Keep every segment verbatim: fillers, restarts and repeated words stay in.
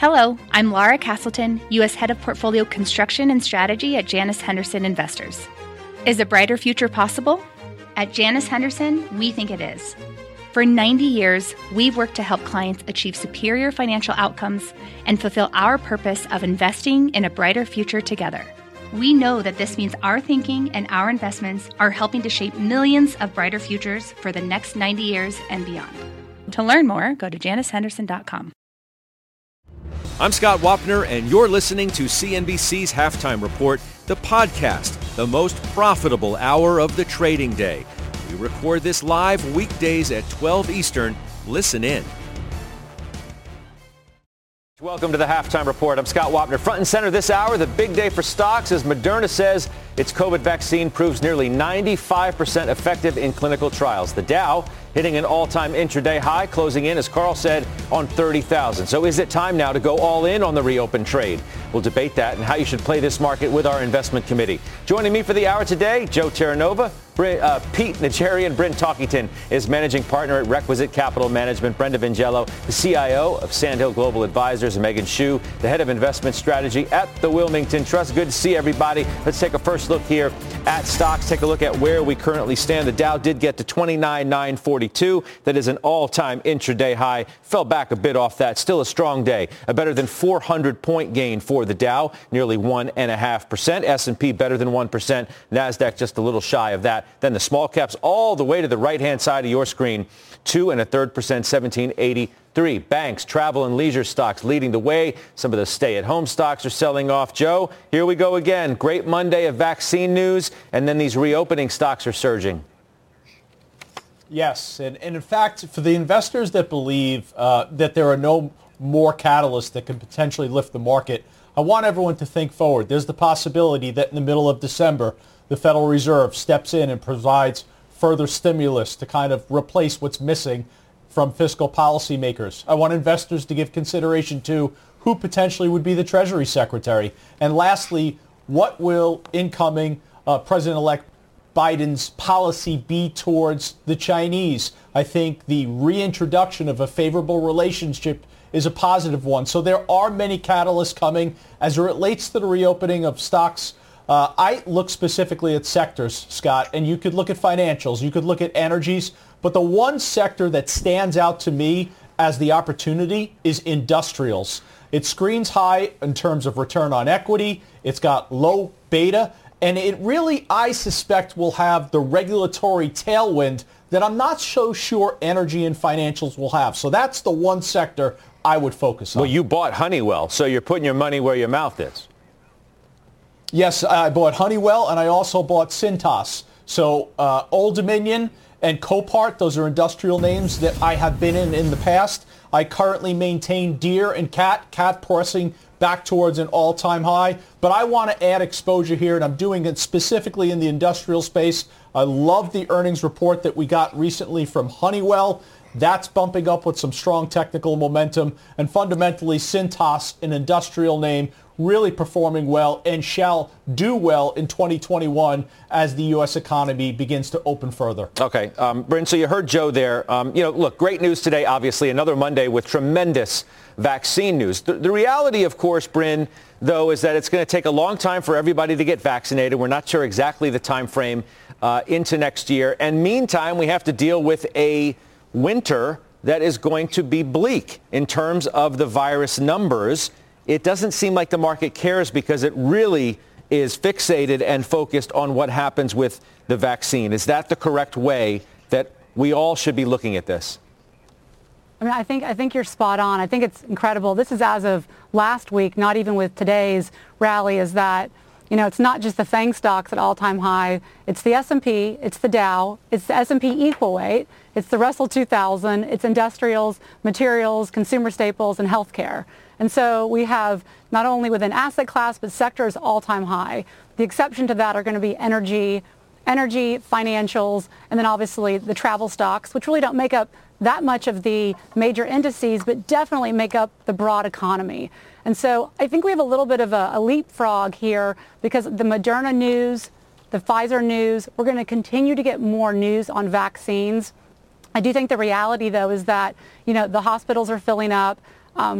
Hello, I'm Laura Castleton, U S Head of Portfolio Construction and Strategy at Janus Henderson Investors. Is a brighter future possible? At Janus Henderson, we think it is. For ninety years, we've worked to help clients achieve superior financial outcomes and fulfill our purpose of investing in a brighter future together. We know that this means our thinking and our investments are helping to shape millions of brighter futures for the next ninety years and beyond. To learn more, go to janus henderson dot com. I'm Scott Wapner, and you're listening to C N B C's Halftime Report, the podcast, the most profitable hour of the trading day. We record this live weekdays at twelve Eastern. Listen in. Welcome to the Halftime Report. I'm Scott Wapner. Front and center this hour, the big day for stocks as Moderna says its COVID vaccine proves nearly ninety-five percent effective in clinical trials. The Dow hitting an all-time intraday high, closing in, as Carl said, on thirty thousand. So is it time now to go all in on the reopened trade? We'll debate that and how you should play this market with our investment committee. Joining me for the hour today, Joe Terranova. Uh, Pete Najarian. Bryn Talkington is managing partner at Requisite Capital Management. Brenda Vingello, the C I O of Sandhill Global Advisors. And Megan Shu, the head of investment strategy at the Wilmington Trust. Good to see everybody. Let's take a first look here at stocks. Take a look at where we currently stand. The Dow did get to twenty-nine thousand nine hundred forty-two. That is an all-time intraday high. Fell back a bit off that. Still a strong day. A better than four hundred point gain for the Dow. Nearly one point five percent. S and P better than one percent. NASDAQ just a little shy of that. Then the small caps all the way to the right-hand side of your screen. Two and a third percent, seventeen eighty-three. Banks, travel and leisure stocks leading the way. Some of the stay-at-home stocks are selling off. Joe, here we go again. Great Monday of vaccine news, and then these reopening stocks are surging. Yes, and, and in fact, for the investors that believe uh, that there are no more catalysts that can potentially lift the market, I want everyone to think forward. There's the possibility that in the middle of December, the Federal Reserve steps in and provides further stimulus to kind of replace what's missing from fiscal policymakers. I want investors to give consideration to who potentially would be the Treasury Secretary. And lastly, what will incoming uh, President-elect Biden's policy be towards the Chinese? I think the reintroduction of a favorable relationship is a positive one. So there are many catalysts coming as it relates to the reopening of stocks. Uh, I look specifically at sectors, Scott, and you could look at financials, you could look at energies, but the one sector that stands out to me as the opportunity is industrials. It screens high in terms of return on equity. It's got low beta, and it really, I suspect, will have the regulatory tailwind that I'm not so sure energy and financials will have. So that's the one sector I would focus on. Well, you bought Honeywell, so you're putting your money where your mouth is. Yes, I bought Honeywell, and I also bought Cintas. So uh, Old Dominion and Copart, those are industrial names that I have been in in the past. I currently maintain Deere and Cat, Cat pressing back towards an all-time high. But I want to add exposure here, and I'm doing it specifically in the industrial space. I love the earnings report that we got recently from Honeywell. That's bumping up with some strong technical momentum. And fundamentally, Cintas, an industrial name, really performing well and shall do well in twenty twenty-one as the U S economy begins to open further. Okay. Um, Bryn, so you heard Joe there. Um, you know, look, great news today, obviously, another Monday with tremendous vaccine news. The, the reality, of course, Bryn, though, is that it's going to take a long time for everybody to get vaccinated. We're not sure exactly the time frame uh, into next year. And meantime, we have to deal with a winter that is going to be bleak in terms of the virus numbers. It doesn't seem like the market cares because it really is fixated and focused on what happens with the vaccine. Is that the correct way that we all should be looking at this? I mean, I think I think you're spot on. I think it's incredible. This is as of last week, not even with today's rally, is that, you know, it's not just the FANG stocks at all-time high. It's the S and P, it's the Dow, it's the S and P equal weight, it's the Russell two thousand, it's industrials, materials, consumer staples, and healthcare. And so we have not only within asset class, but sectors all-time high. The exception to that are going to be energy, energy, financials, and then obviously the travel stocks, which really don't make up that much of the major indices, but definitely make up the broad economy. And so I think we have a little bit of a, a leapfrog here because the Moderna news, the Pfizer news, we're going to continue to get more news on vaccines. I do think the reality, though, is that, you know, the hospitals are filling up. Um,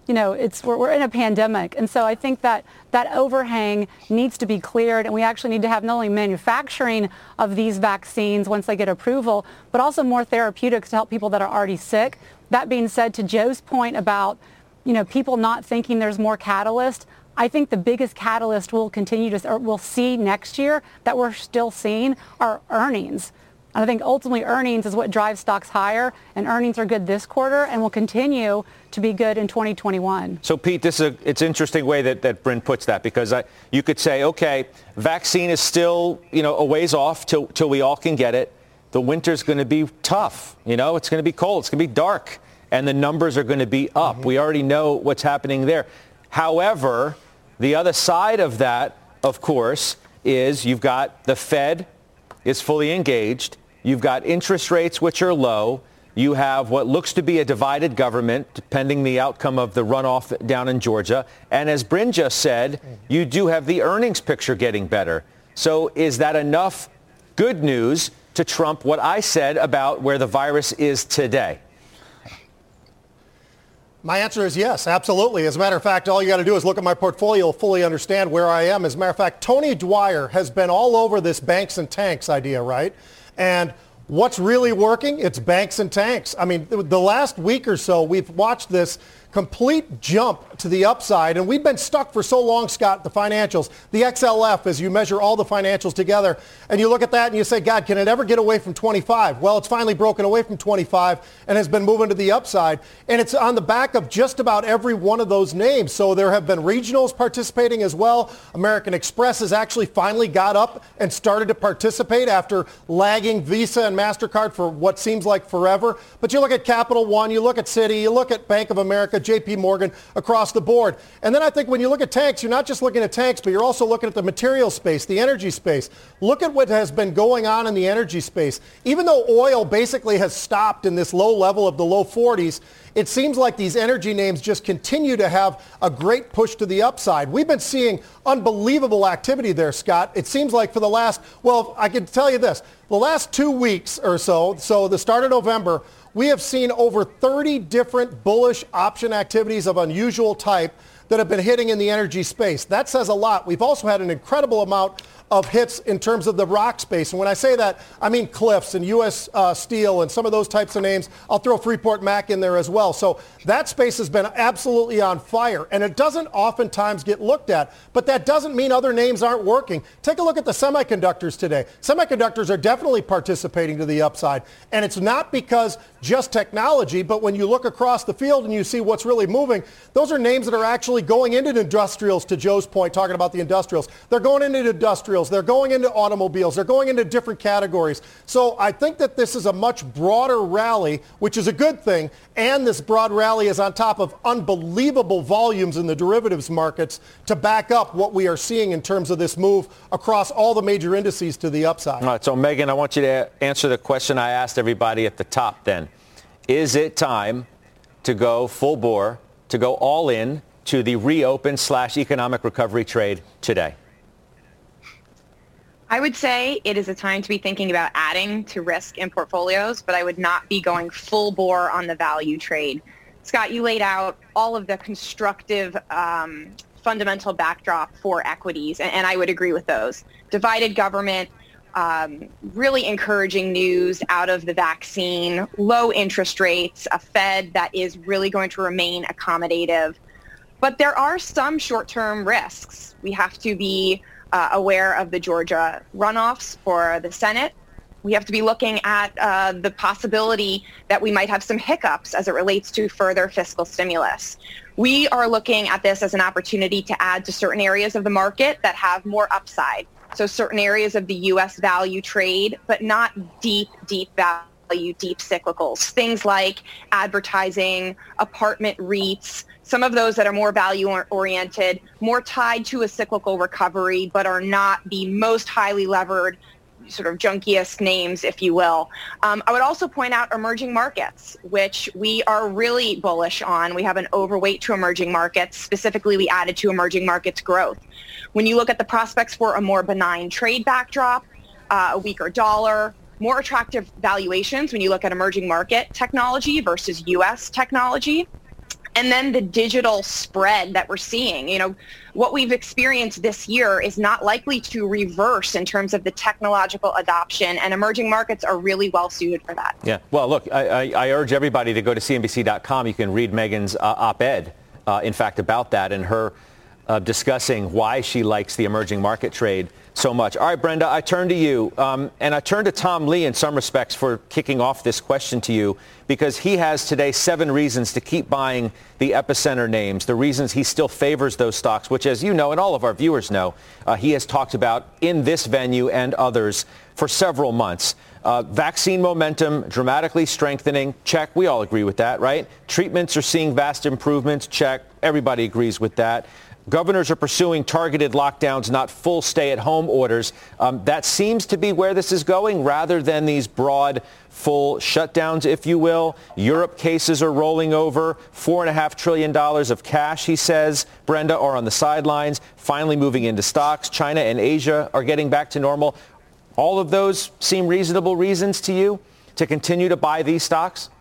you know, it's we're, we're in a pandemic. And so I think that that overhang needs to be cleared, and we actually need to have not only manufacturing of these vaccines once they get approval, but also more therapeutics to help people that are already sick. That being said, to Joe's point about, you know, people not thinking there's more catalyst, I think the biggest catalyst we'll continue to, or we'll see next year that we're still seeing are earnings. And I think ultimately earnings is what drives stocks higher, and earnings are good this quarter and will continue to be good in twenty twenty-one. So, Pete, this is a, it's an interesting way that, that Bryn puts that, because I, you could say, okay, vaccine is still, you know, a ways off till, till we all can get it. The winter's going to be tough. You know, it's going to be cold. It's going to be dark. And the numbers are going to be up. Mm-hmm. We already know what's happening there. However, the other side of that, of course, is you've got the Fed is fully engaged. You've got interest rates, which are low. You have what looks to be a divided government, pending the outcome of the runoff down in Georgia. And as Bryn just said, you do have the earnings picture getting better. So is that enough good news to trump what I said about where the virus is today? My answer is yes, absolutely. As a matter of fact, all you got to do is look at my portfolio, fully understand where I am. As a matter of fact, Tony Dwyer has been all over this banks and tanks idea, right? And what's really working? It's banks and tanks. I mean, the last week or so, we've watched this complete jump to the upside, and we've been stuck for so long, Scott, the financials, the X L F, as you measure all the financials together, and you look at that and you say, God, can it ever get away from twenty-five? Well, it's finally broken away from twenty-five and has been moving to the upside, and it's on the back of just about every one of those names. So there have been regionals participating as well. American Express has actually finally got up and started to participate after lagging Visa and MasterCard for what seems like forever. But you look at Capital One, you look at Citi, you look at Bank of America, J P Morgan, across the board. And then I think when you look at tanks, you're not just looking at tanks, but you're also looking at the material space, the energy space. Look at what has been going on in the energy space. Even though oil basically has stopped in this low level of the low forties, it seems like these energy names just continue to have a great push to the upside. We've been seeing unbelievable activity there, Scott. It seems like for the last, well, I can tell you this, the last two weeks or so, so the start of November, we have seen over thirty different bullish option activities of unusual type that have been hitting in the energy space. That says a lot. We've also had an incredible amount of hits in terms of the rock space. And when I say that, I mean Cliffs and U S uh, Steel and some of those types of names. I'll throw Freeport Mac in there as well. So that space has been absolutely on fire. And it doesn't oftentimes get looked at. But that doesn't mean other names aren't working. Take a look at the semiconductors today. Semiconductors are definitely participating to the upside. And it's not because just technology, but when you look across the field and you see what's really moving, those are names that are actually going into industrials, to Joe's point, talking about the industrials. They're going into industrials. They're going into automobiles. They're going into different categories. So I think that this is a much broader rally, which is a good thing. And this broad rally is on top of unbelievable volumes in the derivatives markets to back up what we are seeing in terms of this move across all the major indices to the upside. All right, so Megan, I want you to answer the question I asked everybody at the top then. Is it time to go full bore, to go all in to the reopen slash economic recovery trade today? I would say it is a time to be thinking about adding to risk in portfolios, but I would not be going full bore on the value trade. Scott, you laid out all of the constructive um, fundamental backdrop for equities, and, and I would agree with those. Divided government, um, really encouraging news out of the vaccine, low interest rates, a Fed that is really going to remain accommodative. But there are some short-term risks. We have to be Uh, aware of the Georgia runoffs for the Senate. We have to be looking at uh, the possibility that we might have some hiccups as it relates to further fiscal stimulus. We are looking at this as an opportunity to add to certain areas of the market that have more upside. So certain areas of the U S value trade, but not deep, deep value, deep cyclicals. Things like advertising, apartment REITs, some of those that are more value-oriented, more tied to a cyclical recovery, but are not the most highly levered, sort of junkiest names, if you will. Um, I would also point out emerging markets, which we are really bullish on. We have an overweight to emerging markets. Specifically, we added to emerging markets growth. When you look at the prospects for a more benign trade backdrop, uh, a weaker dollar, more attractive valuations when you look at emerging market technology versus U S technology, And then the digital spread that we're seeing, you know, what we've experienced this year is not likely to reverse in terms of the technological adoption, and emerging markets are really well suited for that. Yeah. Well, look, I, I, I urge everybody to go to C N B C dot com. You can read Megan's uh, op-ed, uh, in fact, about that and her uh, discussing why she likes the emerging market trade so much. All right, Brenda, I turn to you. Um, and I turn to Tom Lee in some respects for kicking off this question to you, because he has today seven reasons to keep buying the epicenter names, the reasons he still favors those stocks, which, as you know, and all of our viewers know, uh, he has talked about in this venue and others for several months. Uh, vaccine momentum dramatically strengthening. Check. We all agree with that, right? Treatments are seeing vast improvements. Check. Everybody agrees with that. Governors are pursuing targeted lockdowns, not full stay-at-home orders. Um, that seems to be where this is going, rather than these broad, full shutdowns, if you will. Europe cases are rolling over. Four and a half trillion dollars of cash, he says, Brenda, are on the sidelines, finally moving into stocks. China and Asia are getting back to normal. All of those seem reasonable reasons to you to continue to buy these stocks?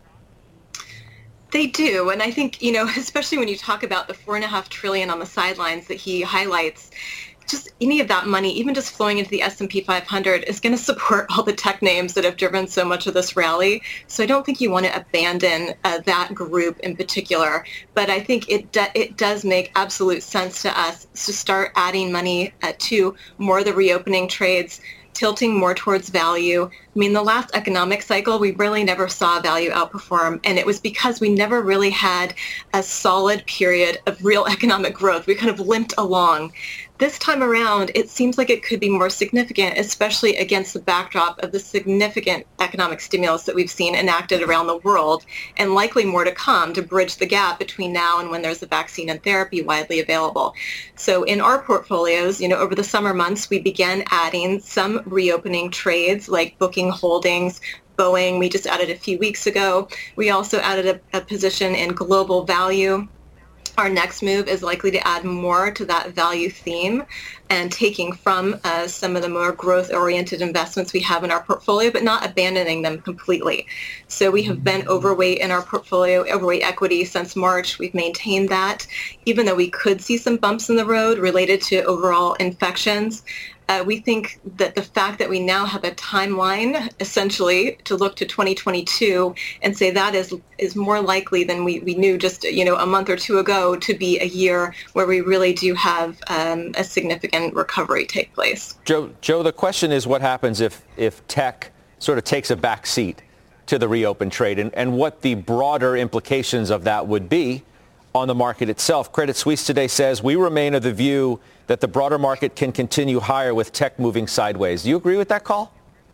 They do. And I think, you know, especially when you talk about the four and a half trillion on the sidelines that he highlights, just any of that money, even just flowing into the S and P five hundred, is going to support all the tech names that have driven so much of this rally. So I don't think you want to abandon uh, that group in particular. But I think it do- it does make absolute sense to us to start adding money uh, to more of the reopening trades, tilting more towards value. I mean, the last economic cycle, we really never saw value outperform, and it was because we never really had a solid period of real economic growth. We kind of limped along. This time around, it seems like it could be more significant, especially against the backdrop of the significant economic stimulus that we've seen enacted around the world, and likely more to come to bridge the gap between now and when there's a vaccine and therapy widely available. So in our portfolios, you know, over the summer months, we began adding some reopening trades like Booking Holdings, Boeing, we just added a few weeks ago. We also added a, a position in Global Value. Our next move is likely to add more to that value theme and taking from uh, some of the more growth-oriented investments we have in our portfolio, but not abandoning them completely. So we have been overweight in our portfolio, overweight equity since March. We've maintained that, even though we could see some bumps in the road related to overall infections. Uh, we think that the fact that we now have a timeline, essentially, to look to twenty twenty-two and say that is is more likely than we, we knew just, you know, a month or two ago to be a year where we really do have um, a significant recovery take place. Joe, Joe, the question is what happens if, if tech sort of takes a back seat to the reopen trade, and, and what the broader implications of that would be on the market itself. Credit Suisse today says we remain of the view that the broader market can continue higher with tech moving sideways. Do you agree with that call?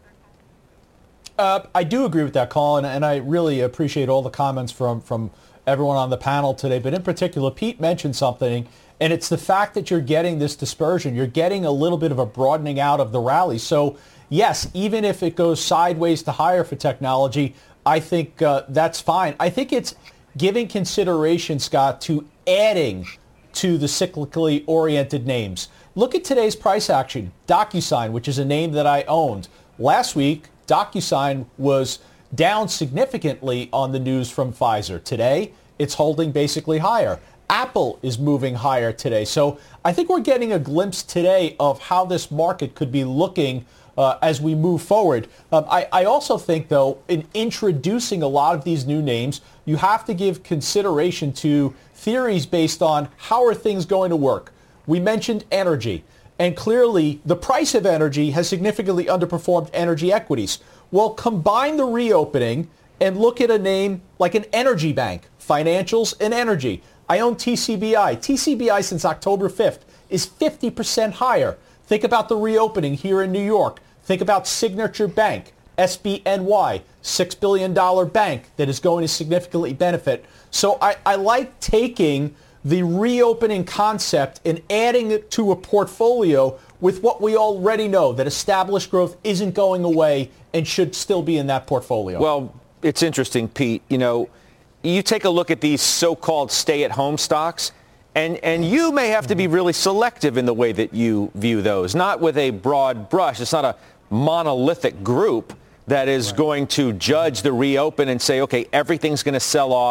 Uh, I do agree with that call, and, and I really appreciate all the comments from, from everyone on the panel today. But in particular, Pete mentioned something, and it's the fact that you're getting this dispersion. You're getting a little bit of a broadening out of the rally. So, yes, even if it goes sideways to higher for technology, I think uh, that's fine. I think it's giving consideration, Scott, to adding to the cyclically oriented names. Look at today's price action. DocuSign, which is a name that I owned. Last week, DocuSign was down significantly on the news from Pfizer. Today, it's holding basically higher. Apple is moving higher today. So I think we're getting a glimpse today of how this market could be looking uh, as we move forward. Um, I, I also think, though, in introducing a lot of these new names, you have to give consideration to theories based on how are things going to work. We mentioned energy, and clearly the price of energy has significantly underperformed energy equities. Well, combine the reopening and look at a name like an energy bank, financials and energy. I own T C B I. T C B I since October fifth is fifty percent higher. Think about the reopening here in New York. Think about Signature Bank, S B N Y, six billion dollars bank that is going to significantly benefit. So I, I like taking the reopening concept and adding it to a portfolio with what we already know, that established growth isn't going away and should still be in that portfolio. Well, it's interesting, Pete. You know, you take a look at these so-called stay-at-home stocks, and, and you may have to be really selective in the way that you view those, not with a broad brush. It's not a monolithic group that is right. going to judge the reopen and say, okay, everything's going to sell off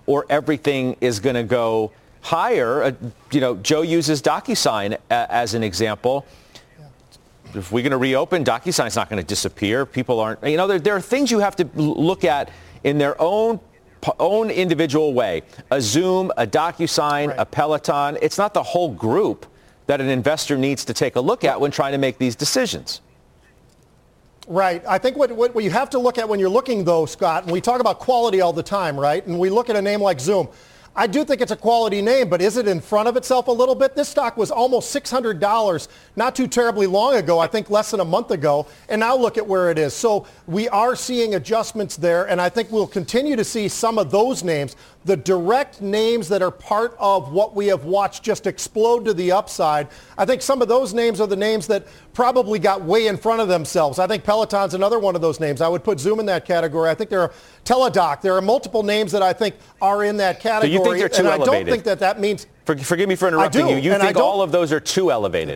or everything is going to go higher. Uh, you know, Joe uses DocuSign uh, as an example. If we're going to reopen, DocuSign's not going to disappear. People aren't, you know, there, there are things you have to look at in their own own individual way. A Zoom, a DocuSign, right. a Peloton. It's not the whole group that an investor needs to take a look at when trying to make these decisions. Right. I think what, what, what you have to look at when you're looking, though, Scott, and we talk about quality all the time, right? And we look at a name like Zoom. I do think it's a quality name, but is it in front of itself a little bit? This stock was almost six hundred dollars not too terribly long ago, I think less than a month ago, and now look at where it is. So we are seeing adjustments there, and I think we'll continue to see some of those names, the direct names that are part of what we have watched just explode to the upside. I think some of those names are the names that probably got way in front of themselves. I think Peloton's another one of those names. I would put Zoom in that category. I think there are Teladoc. There are multiple names that I think are in that category. So you think they're too and elevated? I don't think that that means... For, forgive me for interrupting you. You think all of those are too elevated?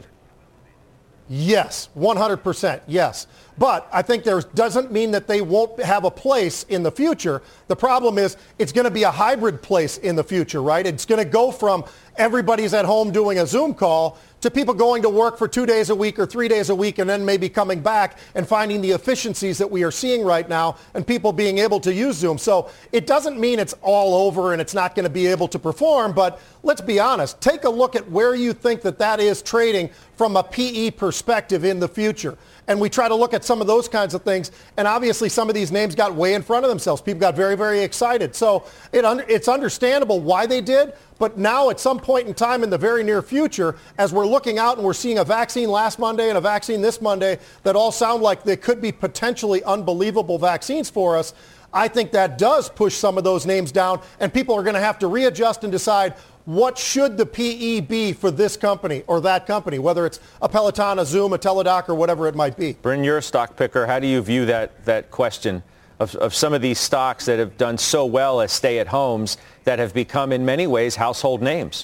Yes, one hundred percent, yes. But I think there doesn't mean that they won't have a place in the future. The problem is it's going to be a hybrid place in the future, right? It's going to go from everybody's at home doing a Zoom call to people going to work for two days a week or three days a week and then maybe coming back and finding the efficiencies that we are seeing right now and people being able to use Zoom. So it doesn't mean it's all over and it's not going to be able to perform, but let's be honest. Take a look at where you think that that is trading from a P E perspective in the future. And we try to look at some of those kinds of things. And obviously some of these names got way in front of themselves. People got very, very excited. So it un- it's understandable why they did. But now at some point in time in the very near future, as we're looking out and we're seeing a vaccine last Monday and a vaccine this Monday that all sound like they could be potentially unbelievable vaccines for us, I think that does push some of those names down. And people are going to have to readjust and decide what should the P E be for this company or that company, whether it's a Peloton, a Zoom, a Teladoc, or whatever it might be. Bryn, you're a stock picker. How do you view that that question of, of some of these stocks that have done so well as stay-at-homes that have become, in many ways, household names?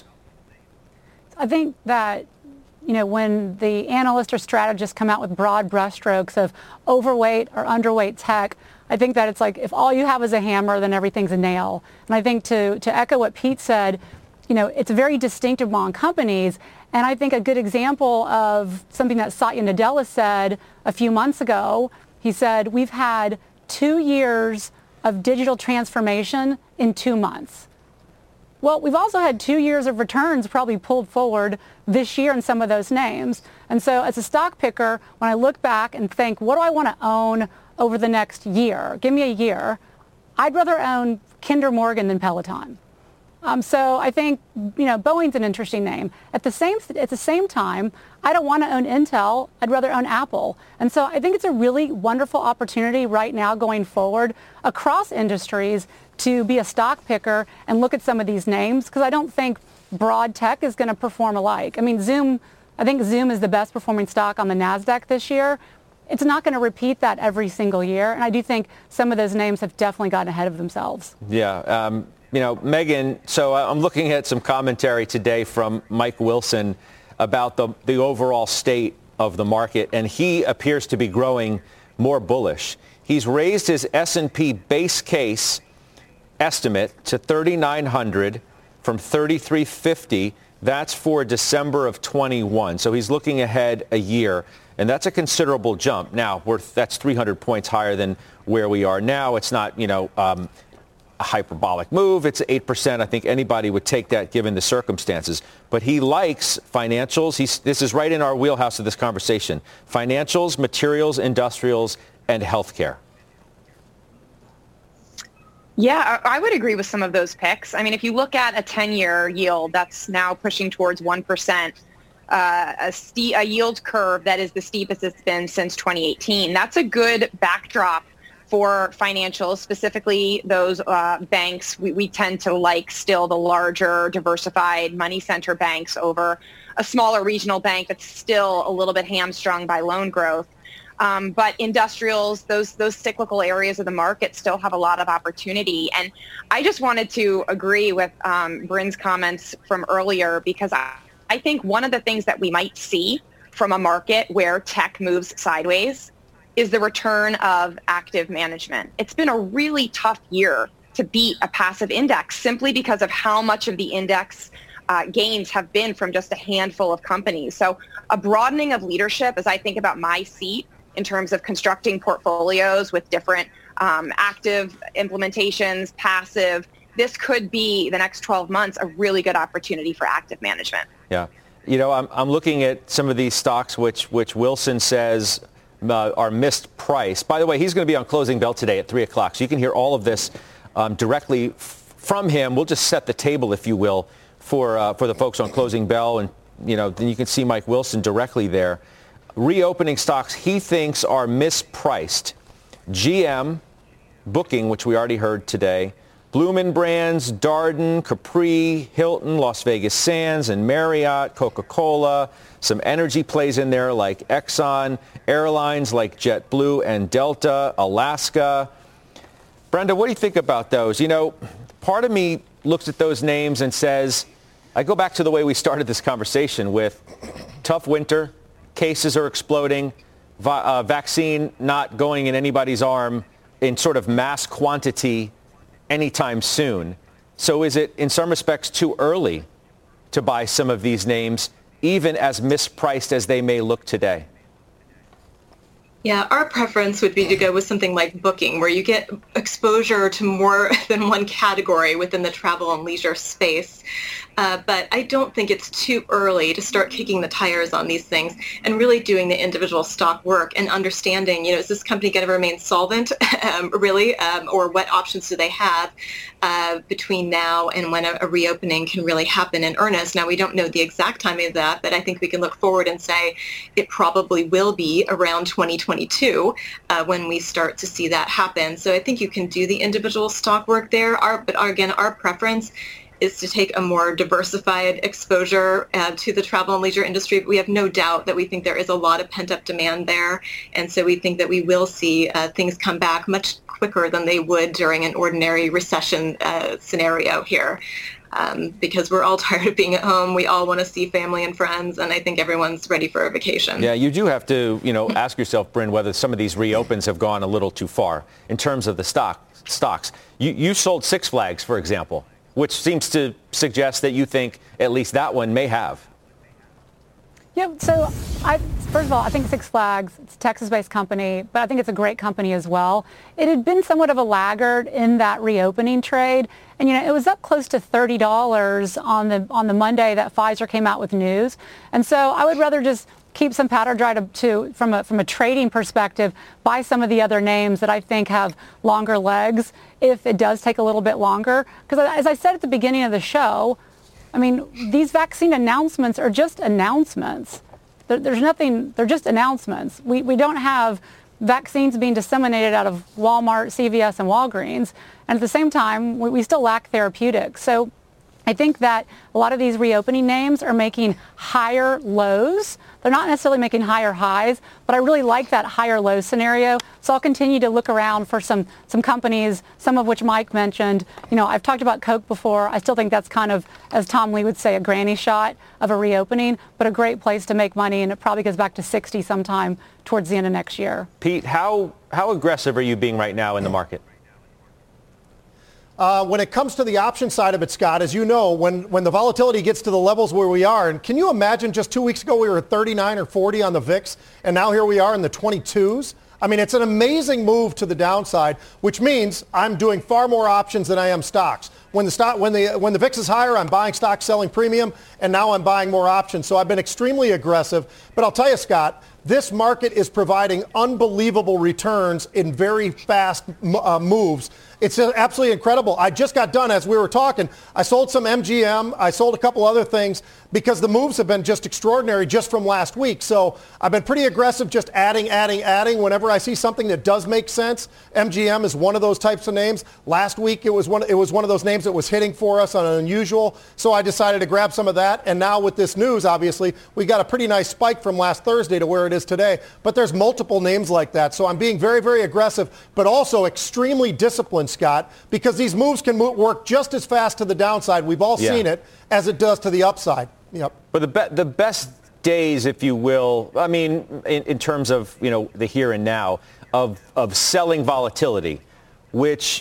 I think that, you know, when the analysts or strategists come out with broad brushstrokes of overweight or underweight tech, I think that it's like if all you have is a hammer, then everything's a nail. And I think to, to echo what Pete said, you know, it's very distinctive among companies. And I think a good example of something that Satya Nadella said a few months ago, he said, we've had two years of digital transformation in two months. Well, we've also had two years of returns probably pulled forward this year in some of those names. And so as a stock picker, when I look back and think, what do I want to own over the next year? Give me a year. I'd rather own Kinder Morgan than Peloton. Um, so I think, you know, Boeing's an interesting name. At the same at the same time, I don't want to own Intel. I'd rather own Apple. And so I think it's a really wonderful opportunity right now going forward across industries to be a stock picker and look at some of these names, because I don't think broad tech is going to perform alike. I mean, Zoom, I think Zoom is the best performing stock on the NASDAQ this year. It's not going to repeat that every single year. And I do think some of those names have definitely gotten ahead of themselves. Yeah. Um, you know, Megan, so I'm looking at some commentary today from Mike Wilson about the, the overall state of the market, and he appears to be growing more bullish. He's raised his S and P base case estimate to thirty-nine hundred from thirty-three fifty. That's for December of twenty-one. So he's looking ahead a year, and that's a considerable jump. Now, we're, that's three hundred points higher than where we are now. It's not, you know, um, a hyperbolic move. It's eight percent. I think anybody would take that given the circumstances. But he likes financials. He's, this is right in our wheelhouse of this conversation. Financials, materials, industrials, and healthcare. Yeah, I would agree with some of those picks. I mean, if you look at a ten-year yield that's now pushing towards one percent, uh, a, ste- a yield curve that is the steepest it's been since twenty eighteen, that's a good backdrop for financials, specifically those uh, banks. We, we tend to like still the larger, diversified money center banks over a smaller regional bank that's still a little bit hamstrung by loan growth. Um, but industrials, those those cyclical areas of the market still have a lot of opportunity. And I just wanted to agree with um, Bryn's comments from earlier, because I, I think one of the things that we might see from a market where tech moves sideways is the return of active management. It's been a really tough year to beat a passive index simply because of how much of the index uh, gains have been from just a handful of companies. So a broadening of leadership, as I think about my seat in terms of constructing portfolios with different um, active implementations, passive, this could be the next twelve months a really good opportunity for active management. Yeah. You know, I'm, I'm looking at some of these stocks which, which Wilson says uh, are mispriced. By the way, he's going to be on Closing Bell today at three o'clock, so you can hear all of this um, directly f- from him. We'll just set the table, if you will, for uh, for the folks on Closing Bell, and, you know, then you can see Mike Wilson directly there. Reopening stocks he thinks are mispriced. G M, Booking, which we already heard today, Bloomin' Brands, Darden, Capri, Hilton, Las Vegas Sands, and Marriott, Coca-Cola, some energy plays in there like Exxon, airlines like JetBlue and Delta, Alaska. Brenda, what do you think about those? You know, part of me looks at those names and says, I go back to the way we started this conversation with tough winter, cases are exploding, va- uh, vaccine not going in anybody's arm in sort of mass quantity anytime soon. So is it, in some respects, too early to buy some of these names, even as mispriced as they may look today? Yeah, our preference would be to go with something like Booking, where you get exposure to more than one category within the travel and leisure space. Uh, but I don't think it's too early to start kicking the tires on these things and really doing the individual stock work and understanding, you know, is this company going to remain solvent, um, really, um, or what options do they have uh, between now and when a, a reopening can really happen in earnest? Now, we don't know the exact timing of that, but I think we can look forward and say it probably will be around twenty twenty-two uh, when we start to see that happen. So I think you can do the individual stock work there. Our, but our, again, our preference is to take a more diversified exposure uh, to the travel and leisure industry. We have no doubt that we think there is a lot of pent-up demand there. And so we think that we will see uh, things come back much quicker than they would during an ordinary recession uh, scenario here. Um, because we're all tired of being at home. We all want to see family and friends, and I think everyone's ready for a vacation. Yeah, you do have to, you know, ask yourself, Bryn, whether some of these reopens have gone a little too far in terms of the stock stocks. You, you sold Six Flags, for example, which seems to suggest that you think at least that one may have. Yeah, so I, first of all, I think Six Flags, it's a Texas-based company, but I think it's a great company as well. It had been somewhat of a laggard in that reopening trade. And, you know, it was up close to thirty dollars on the on the Monday that Pfizer came out with news. And so I would rather just keep some powder dry to, to from a from a trading perspective, buy some of the other names that I think have longer legs if it does take a little bit longer. Because as I said at the beginning of the show, I mean, these vaccine announcements are just announcements. There, there's nothing, they're just announcements. We we don't have vaccines being disseminated out of Walmart, C V S, and Walgreens. And at the same time, we, we still lack therapeutics. So I think that a lot of these reopening names are making higher lows. They're not necessarily making higher highs, but I really like that higher low scenario. So I'll continue to look around for some, some companies, some of which Mike mentioned. You know, I've talked about Coke before. I still think that's kind of, as Tom Lee would say, a granny shot of a reopening, but a great place to make money, and it probably goes back to sixty sometime towards the end of next year. Pete, how, how aggressive are you being right now in the market? Uh, when it comes to the option side of it, Scott, as you know, when, when the volatility gets to the levels where we are, and can you imagine just two weeks ago we were at thirty-nine or forty on the V I X, and now here we are in the twenty-twos? I mean, it's an amazing move to the downside, which means I'm doing far more options than I am stocks. When the stock, when the when the V I X is higher, I'm buying stocks selling premium, and now I'm buying more options. So I've been extremely aggressive. But I'll tell you, Scott, this market is providing unbelievable returns in very fast uh, moves. It's absolutely incredible. I just got done, as we were talking, I sold some M G M. I sold a couple other things because the moves have been just extraordinary just from last week. So I've been pretty aggressive, just adding, adding, adding whenever I see something that does make sense. M G M is one of those types of names. Last week, it was one, it was one of those names that was hitting for us on an unusual. So I decided to grab some of that. And now with this news, obviously, we got a pretty nice spike from last Thursday to where it is today. But there's multiple names like that. So I'm being very, very aggressive, but also extremely disciplined, Scott, because these moves can move, work just as fast to the downside. We've all yeah. seen it as it does to the upside. Yep. But the be- the best days, if you will, I mean, in, in terms of, you know, the here and now of of selling volatility, which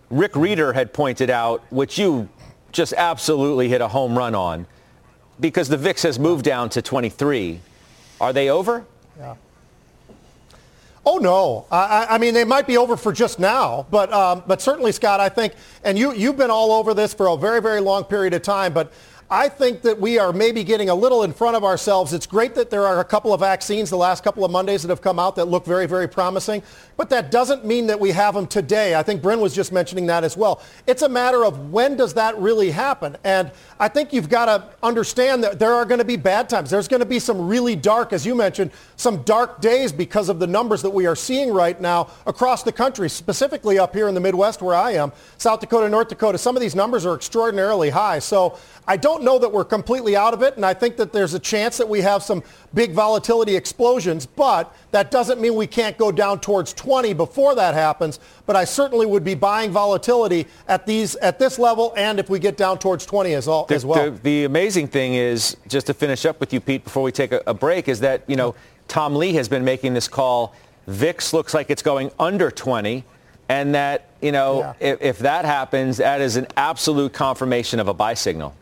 Rick Reeder had pointed out, which you just absolutely hit a home run on, because the V I X has moved down to twenty-three. Are they over? Yeah. Oh, no. I, I mean, they might be over for just now, but um, but certainly, Scott, I think, and you, you've been all over this for a very, very long period of time, but I think that we are maybe getting a little in front of ourselves. It's great that there are a couple of vaccines the last couple of Mondays that have come out that look very, very promising, but that doesn't mean that we have them today. I think Bryn was just mentioning that as well. It's a matter of when does that really happen? And I think you've got to understand that there are going to be bad times. There's going to be some really dark, as you mentioned, some dark days because of the numbers that we are seeing right now across the country, specifically up here in the Midwest where I am, South Dakota, North Dakota. Some of these numbers are extraordinarily high. So I don't know that we're completely out of it, and I think that there's a chance that we have some big volatility explosions, but that doesn't mean we can't go down towards twenty before that happens. But I certainly would be buying volatility at these at this level, and if we get down towards twenty as, all, the, as well. The, the amazing thing is, just to finish up with you, Pete, before we take a, a break, is that, you know, Tom Lee has been making this call. V I X looks like it's going under twenty, and that, you know, yeah. if, if that happens, that is an absolute confirmation of a buy signal.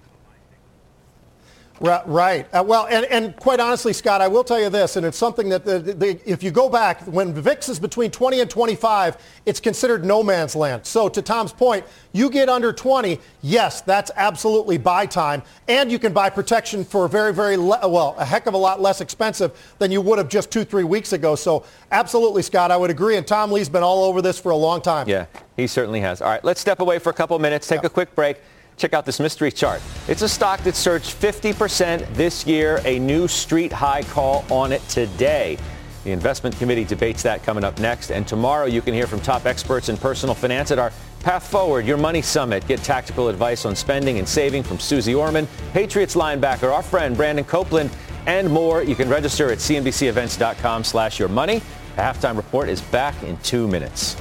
Right. Uh, well, and, and quite honestly, Scott, I will tell you this, and it's something that the, the, if you go back, when V I X is between twenty and twenty-five, it's considered no man's land. So to Tom's point, you get under twenty, yes, that's absolutely buy time, and you can buy protection for very, very, le- well, a heck of a lot less expensive than you would have just two, three weeks ago. So absolutely, Scott, I would agree, and Tom Lee's been all over this for a long time. Yeah, he certainly has. All right, let's step away for a couple minutes, take yeah. a quick break. Check out this mystery chart. It's a stock that surged fifty percent this year, a new street high call on it today. The investment committee debates that coming up next. And tomorrow you can hear from top experts in personal finance at our Path Forward, Your Money Summit. Get tactical advice on spending and saving from Susie Orman, Patriots linebacker, our friend Brandon Copeland, and more. You can register at cnbcevents.com slash your money. The halftime report is back in two minutes.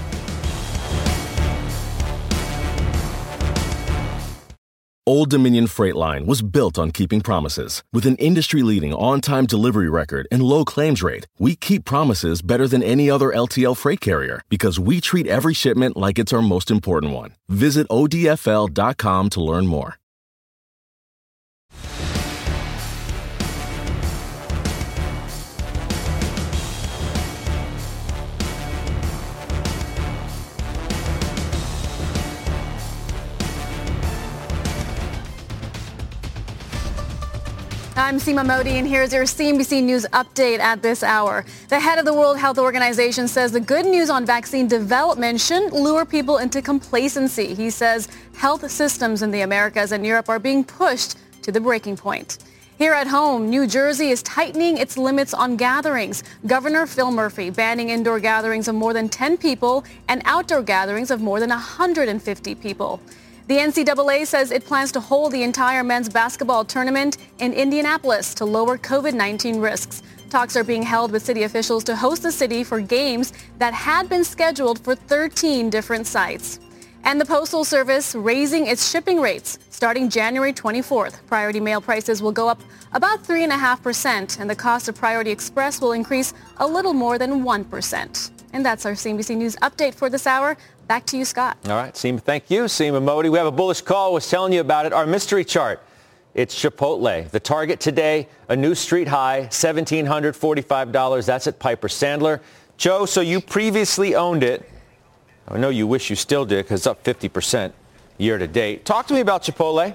Old Dominion Freight Line was built on keeping promises. With an industry-leading on-time delivery record and low claims rate, we keep promises better than any other L T L freight carrier because we treat every shipment like it's our most important one. Visit O D F L dot com to learn more. I'm Seema Modi, and here's your C N B C News update at this hour. The head of the World Health Organization says the good news on vaccine development shouldn't lure people into complacency. He says health systems in the Americas and Europe are being pushed to the breaking point. Here at home, New Jersey is tightening its limits on gatherings. Governor Phil Murphy banning indoor gatherings of more than ten people and outdoor gatherings of more than one hundred fifty people. The N C double A says it plans to hold the entire men's basketball tournament in Indianapolis to lower covid nineteen risks. Talks are being held with city officials to host the city for games that had been scheduled for thirteen different sites. And the Postal Service raising its shipping rates starting January twenty-fourth. Priority mail prices will go up about three point five percent, and the cost of Priority Express will increase a little more than one percent. And that's our C N B C News update for this hour. Back to you, Scott. All right, Seema, thank you. Seema Modi. We have a bullish call. I was telling you about it. Our mystery chart. It's Chipotle. The target today, a new street high, one thousand seven hundred forty-five dollars. That's at Piper Sandler. Joe, so you previously owned it. I know you wish you still did because it's up fifty percent year to date. Talk to me about Chipotle.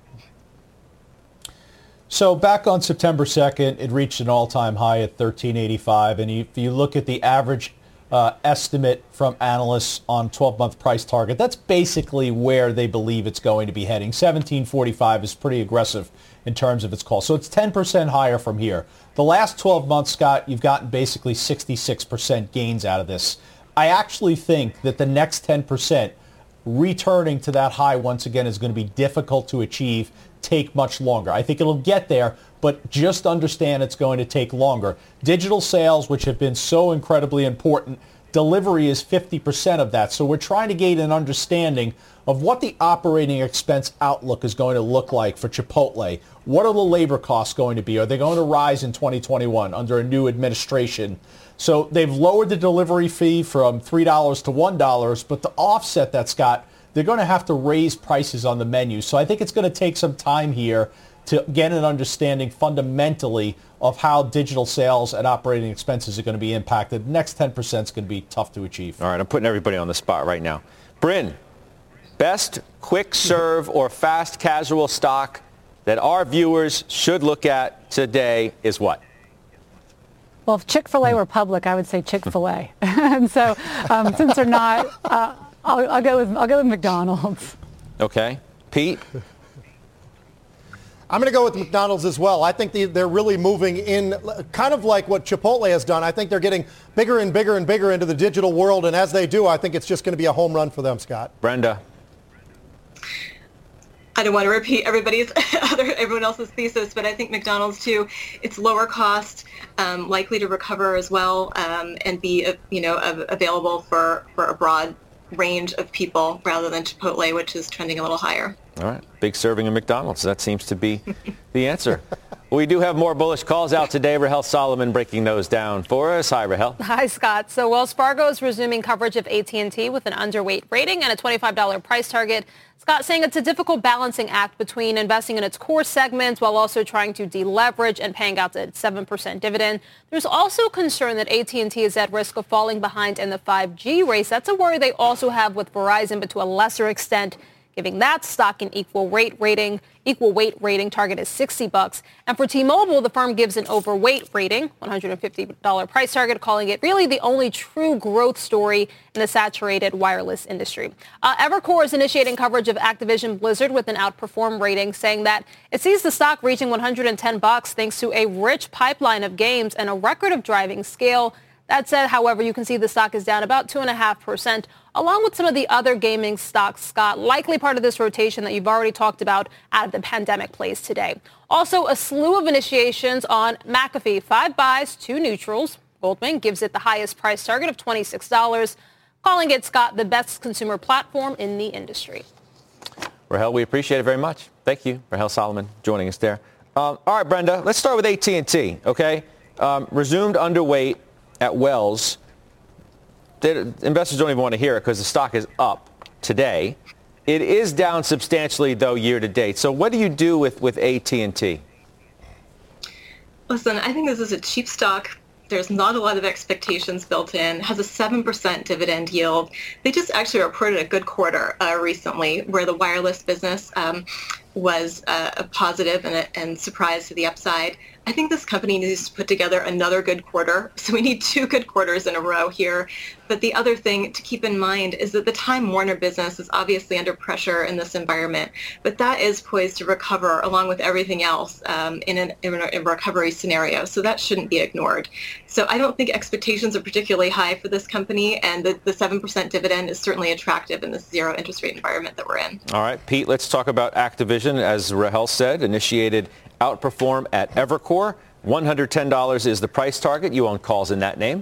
So back on September second, it reached an all-time high at thirteen eighty-five. And if you look at the average uh, estimate from analysts on twelve-month price target, that's basically where they believe it's going to be heading. seventeen forty-five is pretty aggressive in terms of its call. So it's ten percent higher from here. The last twelve months, Scott, you've gotten basically sixty-six percent gains out of this. I actually think that the next ten percent returning to that high once again is going to be difficult to achieve, take much longer. I think it'll get there, but just understand it's going to take longer. Digital sales, which have been so incredibly important, delivery is fifty percent of that. So we're trying to gain an understanding of what the operating expense outlook is going to look like for Chipotle. What are the labor costs going to be? Are they going to rise in twenty twenty-one under a new administration? So they've lowered the delivery fee from three dollars to one dollar, but to offset that, Scott, they're going to have to raise prices on the menu. So I think it's going to take some time here to get an understanding fundamentally of how digital sales and operating expenses are going to be impacted. The next ten percent is going to be tough to achieve. All right, I'm putting everybody on the spot right now. Bryn, best quick serve or fast casual stock that our viewers should look at today is what? Well, if Chick-fil-A were public, I would say Chick-fil-A. And so um, since they're not, uh, I'll, I'll go with I'll go with McDonald's. Okay. Pete? I'm going to go with McDonald's as well. I think they're really moving in kind of like what Chipotle has done. I think they're getting bigger and bigger and bigger into the digital world. And as they do, I think it's just going to be a home run for them, Scott. Brenda? I don't want to repeat everybody's other everyone else's thesis, but I think McDonald's too. It's lower cost, um, likely to recover as well, um, and be uh, you know uh, available for, for a broad range of people rather than Chipotle, which is trending a little higher. All right. Big serving of McDonald's. That seems to be the answer. We do have more bullish calls out today. Rahel Solomon breaking those down for us. Hi, Rahel. Hi, Scott. So Wells Fargo is resuming coverage of A T and T with an underweight rating and a twenty-five dollars price target. Scott saying it's a difficult balancing act between investing in its core segments while also trying to deleverage and paying out the seven percent dividend. There's also concern that A T and T is at risk of falling behind in the five G race. That's a worry they also have with Verizon, but to a lesser extent, giving that stock an equal rate rating. Equal weight rating target is sixty bucks. And for T-Mobile, the firm gives an overweight rating, one hundred fifty dollars price target, calling it really the only true growth story in the saturated wireless industry. Uh, Evercore is initiating coverage of Activision Blizzard with an outperform rating, saying that it sees the stock reaching one hundred ten bucks thanks to a rich pipeline of games and a record of driving scale. That said, however, you can see the stock is down about two point five percent, along with some of the other gaming stocks, Scott, likely part of this rotation that you've already talked about out of the pandemic plays today. Also, a slew of initiations on McAfee, five buys, two neutrals. Goldman gives it the highest price target of twenty-six dollars, calling it, Scott, the best consumer platform in the industry. Rahel, we appreciate it very much. Thank you. Rahel Solomon joining us there. Um, all right, Brenda, let's start with A T and T, okay? Um, resumed underweight at Wells. They, investors don't even want to hear it because the stock is up today. It is down substantially, though, year to date. So what do you do with, with A T and T? Listen, I think this is a cheap stock. There's not a lot of expectations built in, has a seven percent dividend yield. They just actually reported a good quarter uh, recently where the wireless business um, was uh, a positive and, a, and surprise to the upside. I think this company needs to put together another good quarter. So we need two good quarters in a row here. But the other thing to keep in mind is that the Time Warner business is obviously under pressure in this environment, but that is poised to recover along with everything else um, in, an, in a recovery scenario. So that shouldn't be ignored. So I don't think expectations are particularly high for this company, and the, the seven percent dividend is certainly attractive in this zero interest rate environment that we're in. All right, Pete, let's talk about Activision. As Rahel said, initiated outperform at Evercore. one hundred ten dollars is the price target. You own calls in that name.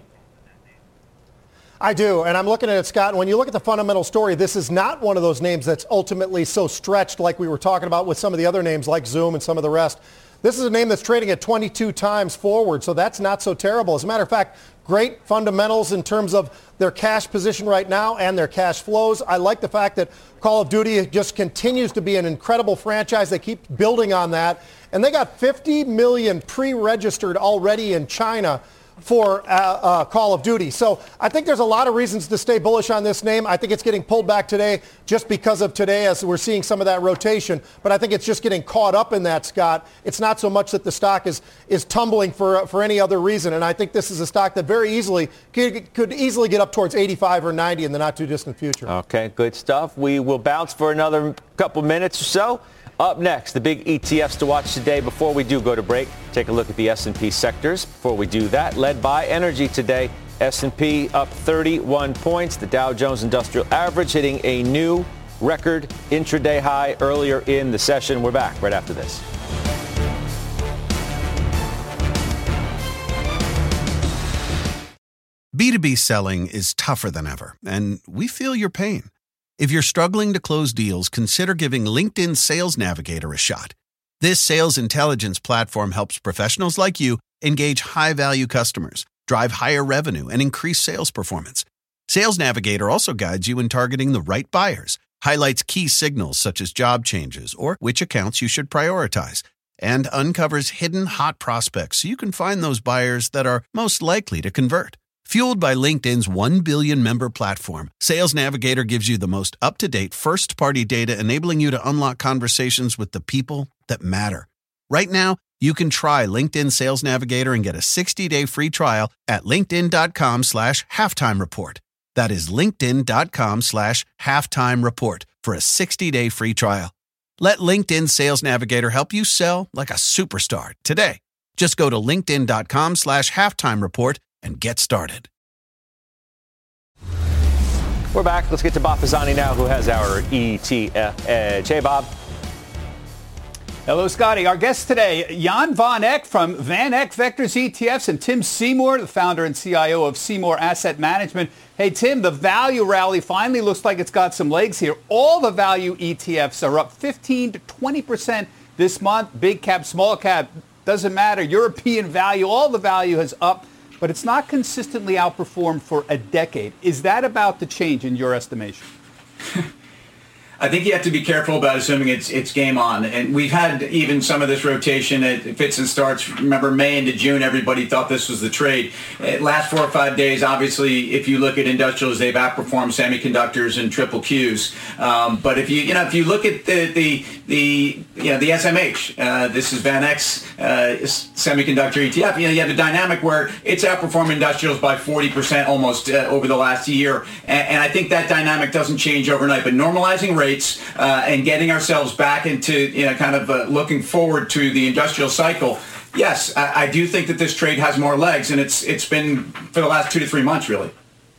I do, and I'm looking at it, Scott, and when you look at the fundamental story, this is not one of those names that's ultimately so stretched like we were talking about with some of the other names like Zoom and some of the rest. This is a name that's trading at twenty-two times forward, so that's not so terrible. As a matter of fact, great fundamentals in terms of their cash position right now and their cash flows. I like the fact that Call of Duty just continues to be an incredible franchise. They keep building on that. And they got fifty million pre-registered already in China for uh, uh, Call of Duty. So I think there's a lot of reasons to stay bullish on this name. I think it's getting pulled back today just because of today as we're seeing some of that rotation. But I think it's just getting caught up in that, Scott. It's not so much that the stock is is tumbling for for any other reason. And I think this is a stock that very easily could, could easily get up towards eighty-five or ninety in the not too distant future. Okay, good stuff. We will bounce for another couple minutes or so. Up next, the big E T Fs to watch today. Before we do go to break, take a look at the S and P sectors. Before we do that, led by energy today, S and P up thirty-one points. The Dow Jones Industrial Average hitting a new record intraday high earlier in the session. We're back right after this. B two B selling is tougher than ever, and we feel your pain. If you're struggling to close deals, consider giving LinkedIn Sales Navigator a shot. This sales intelligence platform helps professionals like you engage high-value customers, drive higher revenue, and increase sales performance. Sales Navigator also guides you in targeting the right buyers highlights key signals such as job changes or which accounts you should prioritize, and uncovers hidden hot prospects so you can find those buyers that are most likely to convert. Fueled by LinkedIn's one billion member platform, Sales Navigator gives you the most up-to-date first-party data enabling you to unlock conversations with the people that matter. Right now, you can try LinkedIn Sales Navigator and get a sixty-day free trial at linkedin.com slash halftime report. That is linkedin.com slash halftime report for a sixty-day free trial. Let LinkedIn Sales Navigator help you sell like a superstar today. Just go to linkedin.com slash halftime report and get started. We're back. Let's get to Bob Pisani now, who has our E T F Edge. Hey, Bob. Hello, Scotty. Our guests today, Jan Van Eck from Van Eck Vectors E T Fs and Tim Seymour, the founder and C I O of Seymour Asset Management. Hey, Tim, the value rally finally looks like it's got some legs here. All the value E T Fs are up fifteen to twenty percent this month. Big cap, small cap, doesn't matter. European value, all the value is up, but it's not consistently outperformed for a decade. Is that about to change in your estimation? I think you have to be careful about assuming it's it's game on. And we've had even some of this rotation at fits and starts. Remember, May into June, everybody thought this was the trade. It last four or five days, obviously, if you look at industrials, they've outperformed semiconductors and triple Qs. Um, but if you you know if you look at the the the you know the S M H, uh, this is Van Eck's uh, semiconductor E T F. You know you have a dynamic where it's outperformed industrials by forty percent almost uh, over the last year, and, and I think that dynamic doesn't change overnight. But normalizing rates. Uh, and getting ourselves back into, you know, kind of uh, looking forward to the industrial cycle. Yes, I, I do think that this trade has more legs, and it's it's been for the last two to three months, really.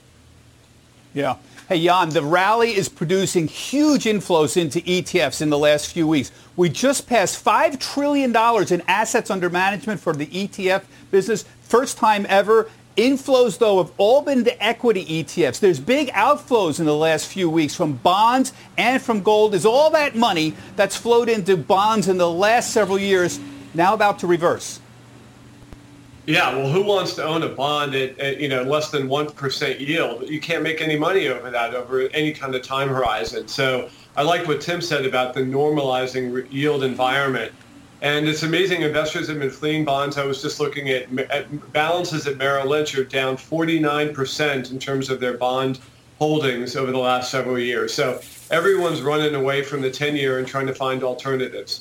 Yeah. Hey, Jan, the rally is producing huge inflows into E T Fs in the last few weeks. We just passed five trillion dollars in assets under management for the E T F business. First time ever. Inflows, though, have all been to equity E T Fs. There's big outflows in the last few weeks from bonds and from gold. Is all that money that's flowed into bonds in the last several years now about to reverse? Yeah, well, who wants to own a bond at, at you know less than one percent yield? You can't make any money over that over any kind of time horizon. So I like what Tim said about the normalizing yield environment. And it's amazing. Investors have been fleeing bonds. I was just looking at, at balances at Merrill Lynch are down forty-nine percent in terms of their bond holdings over the last several years. So everyone's running away from the ten-year and trying to find alternatives.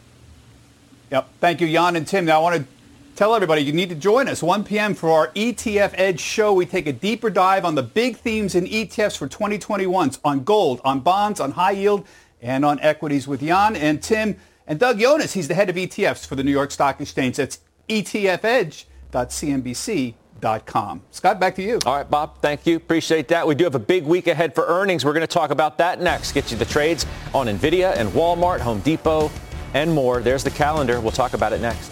Yep. Thank you, Jan and Tim. Now I want to tell everybody you need to join us one p.m. for our E T F Edge show. We take a deeper dive on the big themes in E T Fs for twenty twenty-one, on gold, on bonds, on high yield, and on equities with Jan and Tim. And Doug Yones, he's the head of E T Fs for the New York Stock Exchange. That's E T F edge dot C N B C dot com. Scott, back to you. All right, Bob, thank you. Appreciate that. We do have a big week ahead for earnings. We're going to talk about that next. Get you the trades on NVIDIA and Walmart, Home Depot, and more. There's the calendar. We'll talk about it next.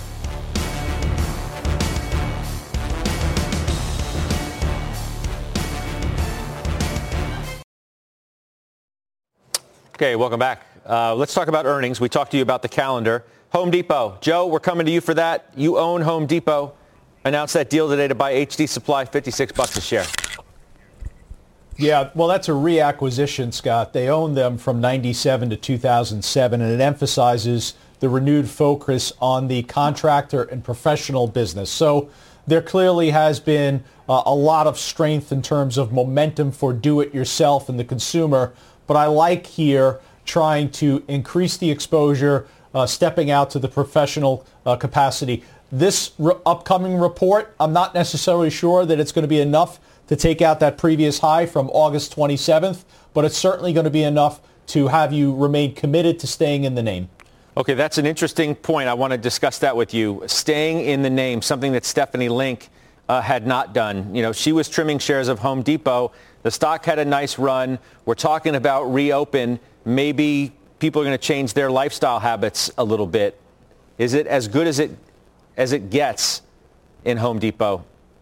Okay, welcome back. Uh, let's talk about earnings. We talked to you about the calendar. Home Depot. Joe, we're coming to you for that. You own Home Depot. Announced that deal today to buy H D Supply, fifty-six bucks a share. Yeah, well, that's a reacquisition, Scott. They owned them from ninety-seven to two thousand seven, and it emphasizes the renewed focus on the contractor and professional business. So there clearly has been uh, a lot of strength in terms of momentum for do-it-yourself and the consumer. But I like here trying to increase the exposure, uh, stepping out to the professional uh, capacity. This re- upcoming report, I'm not necessarily sure that it's going to be enough to take out that previous high from August twenty-seventh, but it's certainly going to be enough to have you remain committed to staying in the name. Okay, that's an interesting point. I want to discuss that with you. Staying in the name, something that Stephanie Link uh, had not done. You know, she was trimming shares of Home Depot. The stock had a nice run. We're talking about reopen. Maybe people are going to change their lifestyle habits a little bit. Is it as good as it as it gets in Home Depot?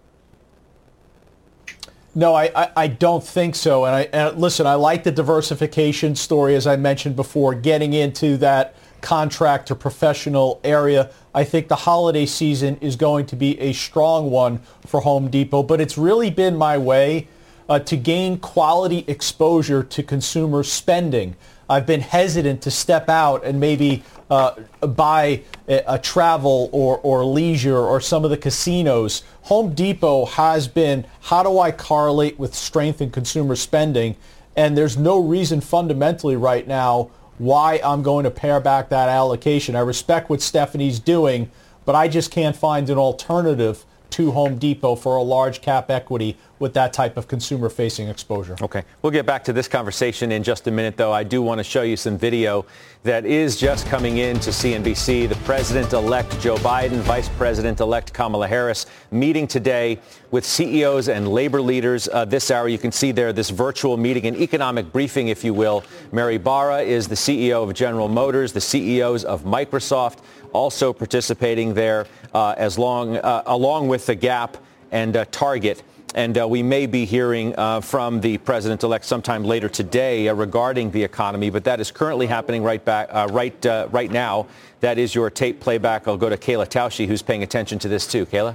No, I, I, I don't think so. And, I, and listen, I like the diversification story, as I mentioned before, getting into that contractor professional area. I think the holiday season is going to be a strong one for Home Depot, but it's really been my way uh, to gain quality exposure to consumer spending. I've been hesitant to step out and maybe uh, buy a, a travel or, or leisure or some of the casinos. Home Depot has been, how do I correlate with strength in consumer spending? And there's no reason fundamentally right now why I'm going to pare back that allocation. I respect what Stephanie's doing, but I just can't find an alternative to Home Depot for a large cap equity with that type of consumer-facing exposure. Okay. We'll get back to this conversation in just a minute, though. I do want to show you some video that is just coming in to C N B C. The President-elect Joe Biden, Vice President-elect Kamala Harris meeting today with C E Os and labor leaders. Uh, this hour, you can see there this virtual meeting, an economic briefing, if you will. Mary Barra is the C E O of General Motors, the C E Os of Microsoft, also participating there uh, as long, uh, along with the Gap and uh, Target. And uh, we may be hearing uh, from the president-elect sometime later today uh, regarding the economy, but that is currently happening right back, uh, right, uh, right now. That is your tape playback. I'll go to Kayla Tausche, who's paying attention to this too. Kayla?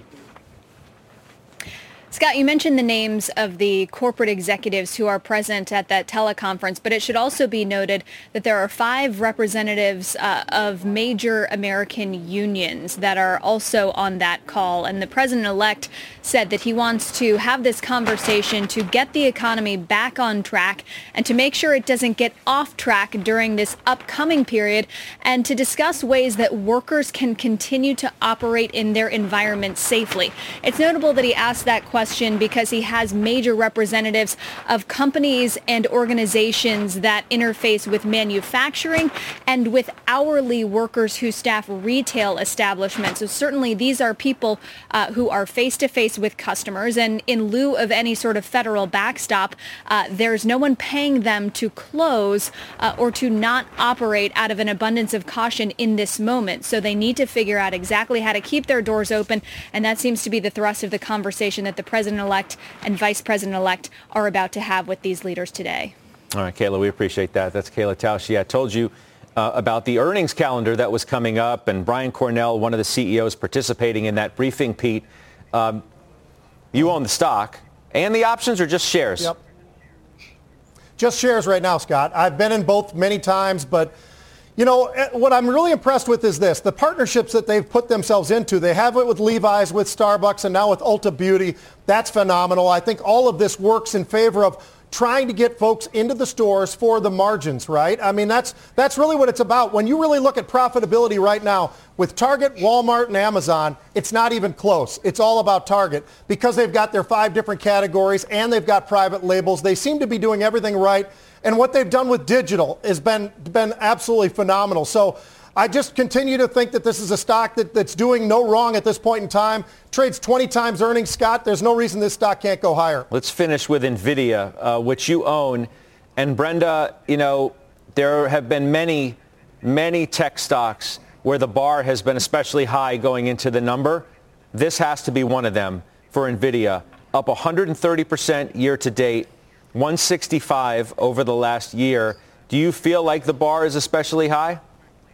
Scott, you mentioned the names of the corporate executives who are present at that teleconference, but it should also be noted that there are five representatives uh, of major American unions that are also on that call. And the president-elect said that he wants to have this conversation to get the economy back on track and to make sure it doesn't get off track during this upcoming period, and to discuss ways that workers can continue to operate in their environment safely. It's notable that he asked that question because he has major representatives of companies and organizations that interface with manufacturing and with hourly workers who staff retail establishments. So certainly these are people uh, who are face-to-face with customers, and in lieu of any sort of federal backstop, uh, there's no one paying them to close uh, or to not operate out of an abundance of caution in this moment. So they need to figure out exactly how to keep their doors open, and that seems to be the thrust of the conversation that the President-elect and Vice President-elect are about to have with these leaders today. All right, Kayla, we appreciate that. That's Kayla Tausche. I told you uh, about the earnings calendar that was coming up, and Brian Cornell, one of the C E Os participating in that briefing. Pete, um, you own the stock and the options, or just shares? Yep. Just shares right now, Scott. I've been in both many times, but you know, what I'm really impressed with is this. The partnerships that they've put themselves into, they have it with Levi's, with Starbucks, and now with Ulta Beauty. That's phenomenal. I think all of this works in favor of trying to get folks into the stores for the margins, right? I mean, that's that's really what it's about. When you really look at profitability right now with Target, Walmart, and Amazon, it's not even close. It's all about Target because they've got their five different categories and they've got private labels. They seem to be doing everything right. And what they've done with digital has been, been absolutely phenomenal. So I just continue to think that this is a stock that, that's doing no wrong at this point in time. Trades twenty times earnings, Scott. There's no reason this stock can't go higher. Let's finish with NVIDIA, uh, which you own. And Brenda, you know, there have been many, many tech stocks where the bar has been especially high going into the number. This has to be one of them for NVIDIA, up one hundred thirty percent year to date, one sixty-five over the last year. Do you feel like the bar is especially high?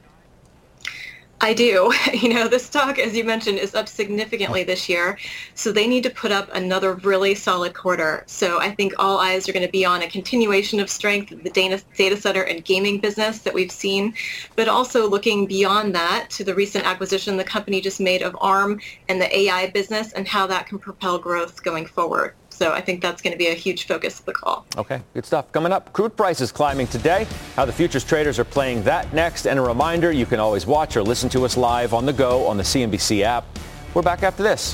I do. You know, the stock, as you mentioned, is up significantly this year. So they need to put up another really solid quarter. So I think all eyes are going to be on a continuation of strength of the data, data center and gaming business that we've seen, but also looking beyond that to the recent acquisition the company just made of ARM and the A I business and how that can propel growth going forward. So I think that's going to be a huge focus of the call. Okay, good stuff. Coming up, crude prices climbing today, how the futures traders are playing that next. And a reminder, you can always watch or listen to us live on the go on the C N B C app. We're back after this.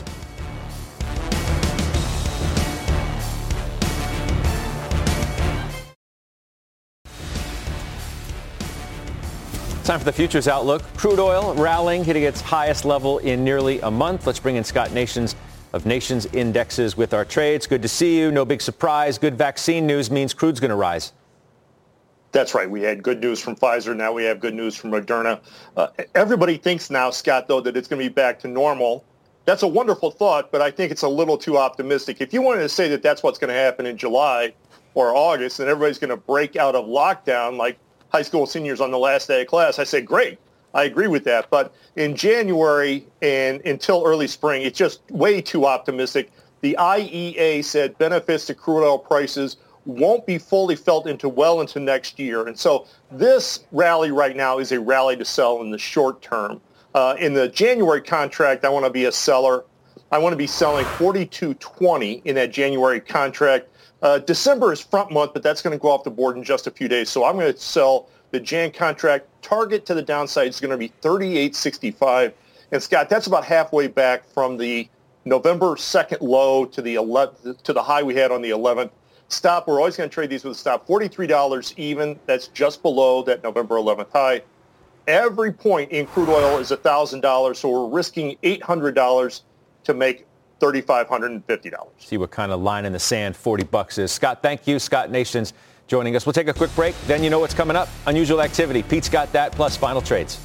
Time for the futures outlook. Crude oil rallying, hitting its highest level in nearly a month. Let's bring in Scott Nations of Nations Indexes with our trades. Good to see you. No big surprise. Good vaccine news means crude's going to rise. That's right. We had good news from Pfizer. Now we have good news from Moderna. Uh, everybody thinks now, Scott, though, that it's going to be back to normal. That's a wonderful thought, but I think it's a little too optimistic. If you wanted to say that that's what's going to happen in July or August and everybody's going to break out of lockdown like high school seniors on the last day of class, I say, great. I agree with that. But in January and until early spring, it's just way too optimistic. The I E A said benefits to crude oil prices won't be fully felt into well into next year. And so this rally right now is a rally to sell in the short term. Uh, in the January contract, I want to be a seller. I want to be selling forty-two twenty in that January contract. Uh, December is front month, but that's going to go off the board in just a few days. So I'm going to sell the Jan contract. Target to the downside is going to be thirty-eight sixty-five. And Scott, that's about halfway back from the November second low to the eleventh, to the high we had on the eleventh. Stop, we're always going to trade these with a stop, forty-three dollars even. That's just below that November eleventh high. Every point in crude oil is one thousand dollars, so we're risking eight hundred dollars to make three thousand five hundred fifty dollars. See what kind of line in the sand forty bucks is. Scott, thank you. Scott Nations joining us. We'll take a quick break. Then you know what's coming up. Unusual activity. Pete's got that, plus final trades.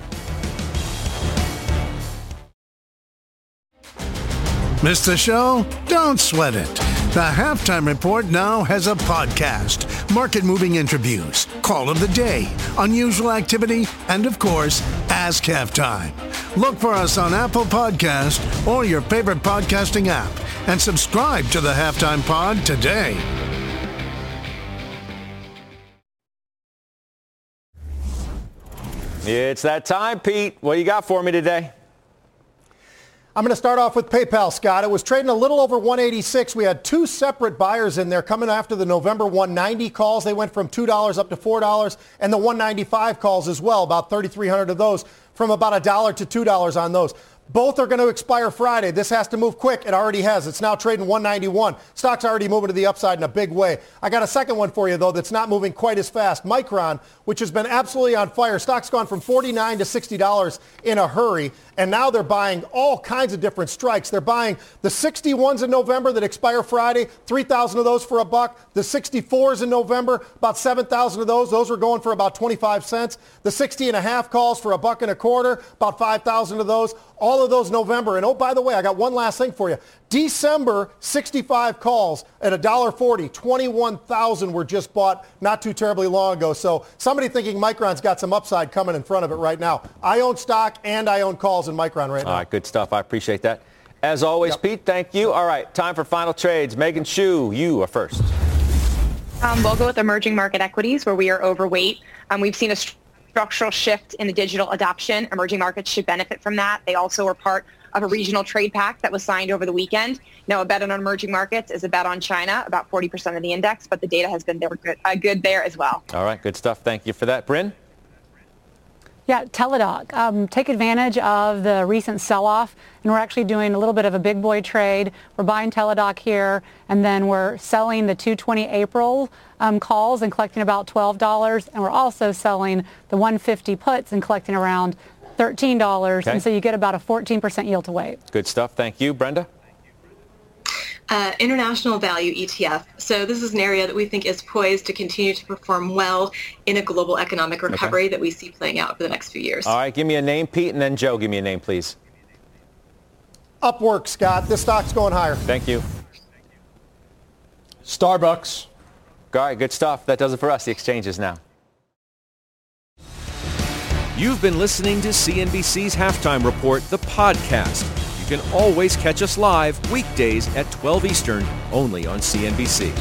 Missed the show? Don't sweat it. The Halftime Report now has a podcast. Market-moving interviews, call of the day, unusual activity, and of course, Ask Halftime. Look for us on Apple Podcast or your favorite podcasting app and subscribe to the Halftime Pod today. It's that time, Pete. What you got for me today? I'm going to start off with PayPal, Scott. It was trading a little over one eighty-six. We had two separate buyers in there coming after the November one ninety calls. They went from two dollars up to four dollars, and the one ninety-five calls as well, about thirty-three hundred of those, from about a dollar to two dollars on those. Both are going to expire Friday. This has to move quick. It already has. It's now trading one ninety-one. Stock's already moving to the upside in a big way. I got a second one for you, though, that's not moving quite as fast. Micron, which has been absolutely on fire. Stock's gone from forty-nine to sixty dollars in a hurry, and now they're buying all kinds of different strikes. They're buying the sixty-ones in November that expire Friday, three thousand of those for a buck. The sixty-fours in November, about seven thousand of those. Those were going for about twenty-five cents. The sixty and a half calls for a buck and a quarter, about five thousand of those. All of those November. And oh, by the way, I got one last thing for you. December sixty-five calls at one dollar forty. twenty-one thousand were just bought not too terribly long ago. So somebody thinking Micron's got some upside coming in front of it right now. I own stock and I own calls in Micron right now. All right, good stuff. I appreciate that. As always, yep. Pete, thank you. All right, time for final trades. Megan Shu, you are first. Um, we'll go with emerging market equities where we are overweight. Um, we've seen a structural shift in the digital adoption. Emerging markets should benefit from that. They also were part of a regional trade pact that was signed over the weekend. Now, a bet on emerging markets is a bet on China, about forty percent of the index, but the data has been there good, uh, good there as well. All right, good stuff. Thank you for that. Bryn? Yeah, Teladoc. Um, take advantage of the recent sell-off, and we're actually doing a little bit of a big boy trade. We're buying Teladoc here, and then we're selling the two twenty April um, calls and collecting about twelve dollars, and we're also selling the one fifty puts and collecting around thirteen dollars, okay. And so you get about a fourteen percent yield to weight. Good stuff. Thank you. Brenda? Uh, international value E T F. So this is an area that we think is poised to continue to perform well in a global economic recovery okay. that we see playing out for the next few years. All right, give me a name, Pete, and then Joe, give me a name, please. Upwork, Scott. This stock's going higher. Thank you. Starbucks. All right, good stuff. That does it for us. The exchanges now. You've been listening to C N B C's Halftime Report, the podcast. You can always catch us live weekdays at twelve Eastern, only on C N B C.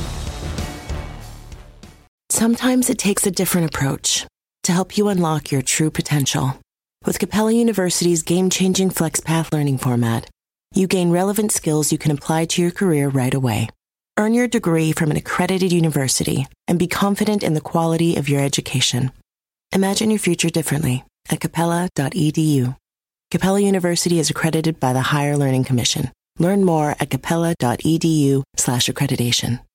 Sometimes it takes a different approach to help you unlock your true potential. With Capella University's game-changing FlexPath learning format, you gain relevant skills you can apply to your career right away. Earn your degree from an accredited university and be confident in the quality of your education. Imagine your future differently at capella dot e d u. Capella University is accredited by the Higher Learning Commission. Learn more at capella dot e d u slash accreditation.